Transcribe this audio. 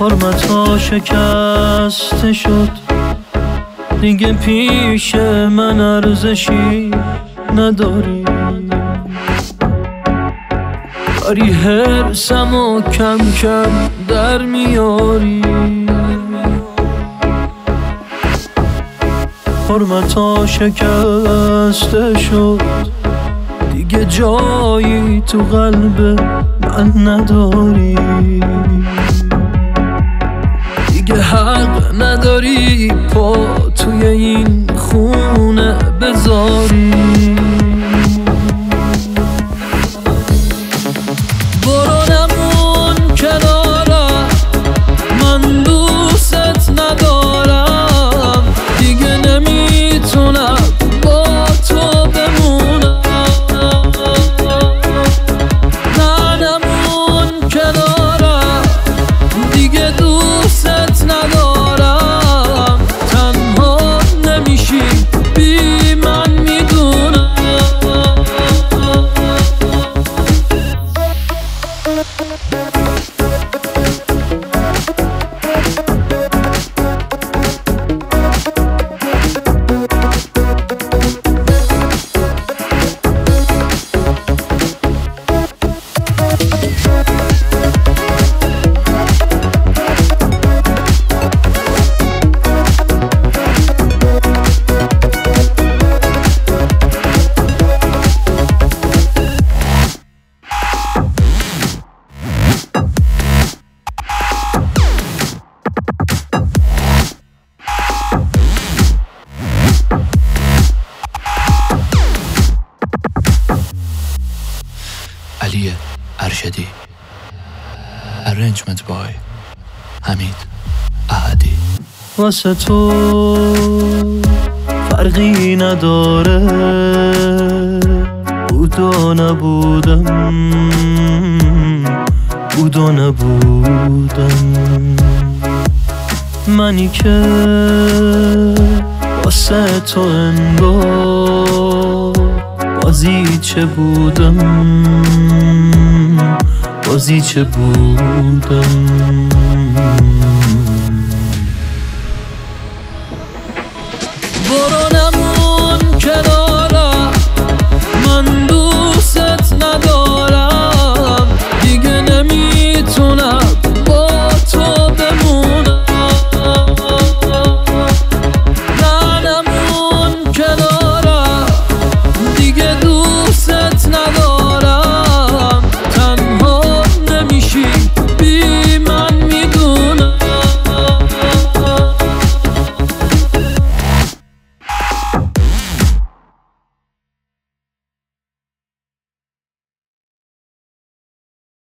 حرمتا شکسته شد، دیگه پیش من ارزشی نداری. داری حرسمو کم کم در میاری. حرمتا شکسته شد، دیگه جایی تو قلب من نداری. دیگه حق نداری پا توی این خونه بذاری. برو نمون کنارم، من دوست ندارم. دیگه نمیتونم با تو بمونم. نه نمون کنارم، دیگه دوست ندارم. تنها نمیشی بی من میدونم. علی ارشدی. Arrangement by حمید احدی. واسه تو فرقی نداره بود و نبودم، بود و نبودم. منی که واسه تو انگار بازی چه بودم، بازی چه بودم.